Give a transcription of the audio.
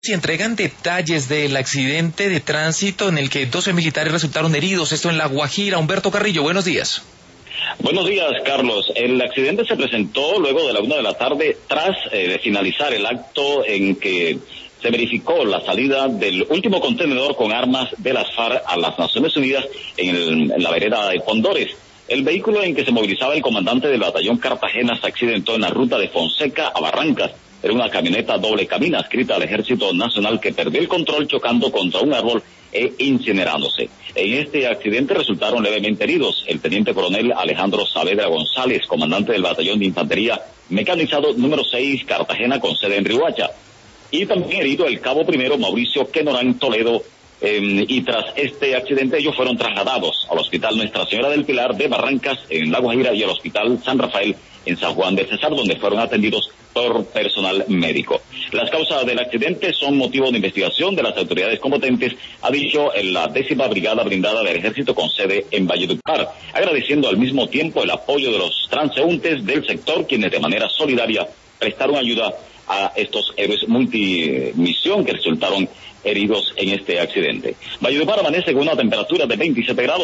Si entregan detalles del accidente de tránsito en el que 12 militares resultaron heridos, esto en La Guajira. Humberto Carrillo, buenos días. Buenos días, Carlos. El accidente se presentó luego de la 1 de la tarde, tras de finalizar el acto en que se verificó la salida del último contenedor con armas de las FARC a las Naciones Unidas en la vereda de Pondores. El vehículo en que se movilizaba el comandante del batallón Cartagena se accidentó en la ruta de Fonseca a Barrancas. Era una camioneta doble cabina adscrita al Ejército Nacional que perdió el control chocando contra un árbol e incinerándose. En este accidente resultaron levemente heridos el teniente coronel Alejandro Saavedra González, comandante del batallón de infantería mecanizado número 6 Cartagena con sede en Riohacha. Y también herido el cabo primero Mauricio Quenorán Toledo. Y tras este accidente ellos fueron trasladados al Hospital Nuestra Señora del Pilar de Barrancas en La Guajira y al Hospital San Rafael en San Juan de Cesar, donde fueron atendidos por personal médico. Las causas del accidente son motivo de investigación de las autoridades competentes, ha dicho la 10ª Brigada Blindada del Ejército con sede en Valledupar, agradeciendo al mismo tiempo el apoyo de los transeúntes del sector, quienes de manera solidaria prestaron ayuda a estos héroes multimisión que resultaron heridos en este accidente. Valledupar amanece con una temperatura de 27 grados.